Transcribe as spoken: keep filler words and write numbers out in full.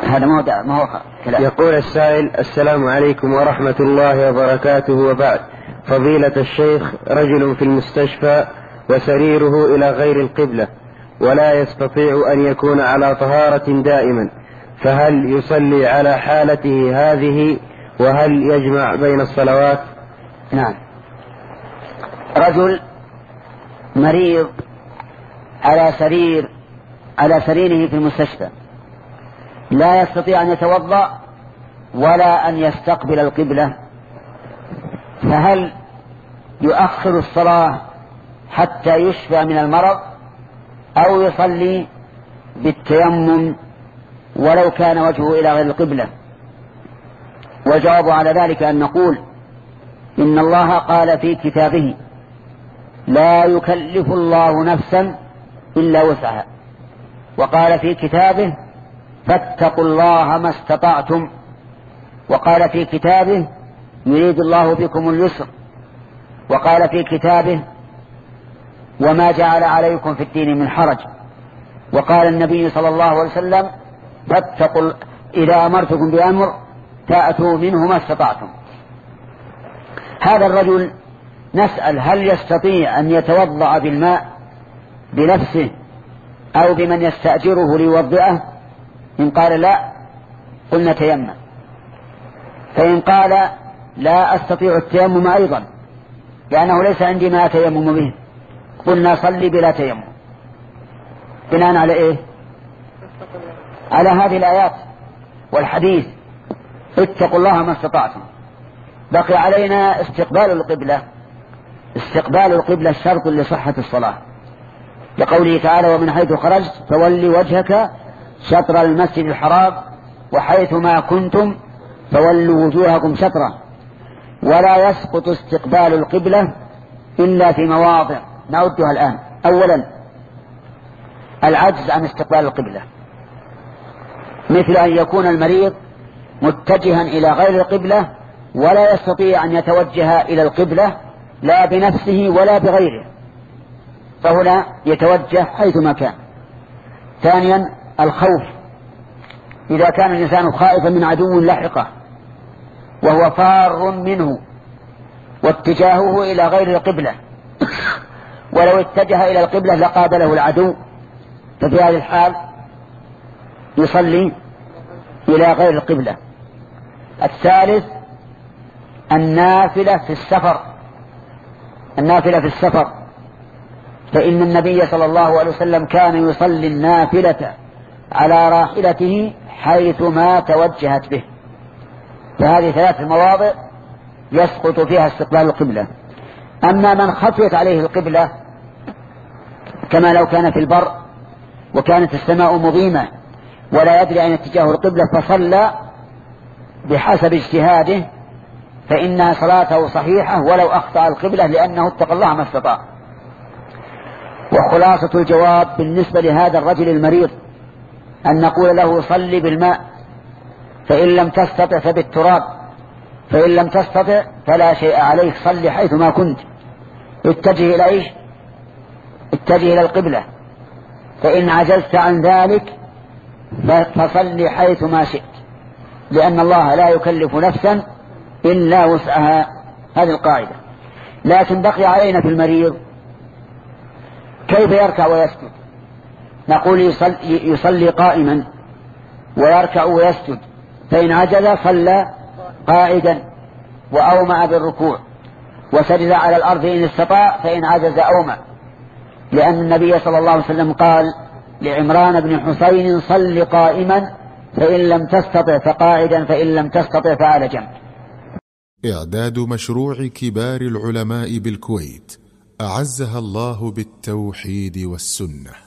هذا موضع ما هو كلام. يقول السائل: السلام عليكم ورحمة الله وبركاته، وبعد. فضيلة الشيخ، رجل في المستشفى وسريره إلى غير القبلة ولا يستطيع أن يكون على طهارة دائما، فهل يصلي على حالته هذه وهل يجمع بين الصلوات؟ نعم. رجل مريض على سرير على سريره في المستشفى لا يستطيع أن يتوضأ ولا أن يستقبل القبلة، فهل يؤخر الصلاة حتى يشفى من المرض أو يصلي بالتيمم ولو كان وجهه إلى غير القبلة؟ والجواب على ذلك أن نقول إن الله قال في كتابه: لا يكلف الله نفسا إلا وسعها، وقال في كتابه: فاتقوا الله ما استطعتم، وقال في كتابه: يريد الله بكم اليسر، وقال في كتابه: وما جعل عليكم في الدين من حرج، وقال النبي صلى الله عليه وسلم: فاتقوا إذا أمرتكم بأمر فأتوا منه ما استطعتم. هذا الرجل نسأل: هل يستطيع أن يتوضأ بالماء بنفسه أو بمن يستأجره ليوضئه؟ إن قال لا قلنا تيمم، فإن قال لا أستطيع التيمم أيضا لأنه ليس عندي ما أتيمم به، قلنا صلي بلا تيمم. بناء على إيه؟ على هذه الآيات والحديث: اتقوا الله ما استطعتم. بقي علينا استقبال القبلة. استقبال القبلة شرط لصحة الصلاة، لقوله تعالى: ومن حيث خرجت فولي وجهك شطر المسجد الحرام وحيث ما كنتم فولوا وجوهكم شطره. ولا يسقط استقبال القبلة إلا في مواضع نعدها الآن. أولا، العجز عن استقبال القبلة، مثل أن يكون المريض متجها إلى غير القبلة ولا يستطيع أن يتوجه إلى القبلة لا بنفسه ولا بغيره، فهنا يتوجه حيثما كان. ثانيا، الخوف، إذا كان الإنسان خائفا من عدو لحقه وهو فار منه واتجاهه إلى غير القبلة، ولو اتجه إلى القبلة لقابله العدو، ففي هذه الحال يصلي إلى غير القبلة. الثالث، النافلة في السفر. النافلة في السفر، فإن النبي صلى الله عليه وسلم كان يصلي النافلة على راحلته حيث ما توجهت به، فهذه ثلاث مواضع يسقط فيها استقبال القبلة. أما من خفيت عليه القبلة كما لو كان في البر وكانت السماء مظيمة ولا يدري أين اتجاه القبلة فصلى بحسب اجتهاده، فإن صلاته صحيحة ولو أخطأ القبلة لأنه اتقى الله ما استطاع. وخلاصة الجواب بالنسبة لهذا الرجل المريض أن نقول له: صلي بالماء، فإن لم تستطع فبالتراب، فإن لم تستطع فلا شيء عليك، صلي حيث ما كنت. اتجه إلى إيش؟ اتجه إلى القبلة. فإن عجزت عن ذلك فصلي حيث ما شئت، لأن الله لا يكلف نفسا إلا وسعها، هذه القاعدة. لكن بقي علينا في المريض كيف يركع ويسجد. نقول يصلي, يصلي قائما ويركع ويسجد، فإن عجز صلى قاعدا وأومأ بالركوع وسجد على الأرض إن استطاع، فإن عجز أومأ، لأن النبي صلى الله عليه وسلم قال لعمران بن حسين: صل قائما فإن لم تستطع فقاعدا فإن لم تستطع فعلى جنب. إعداد مشروع كبار العلماء بالكويت أعزها الله بالتوحيد والسنة.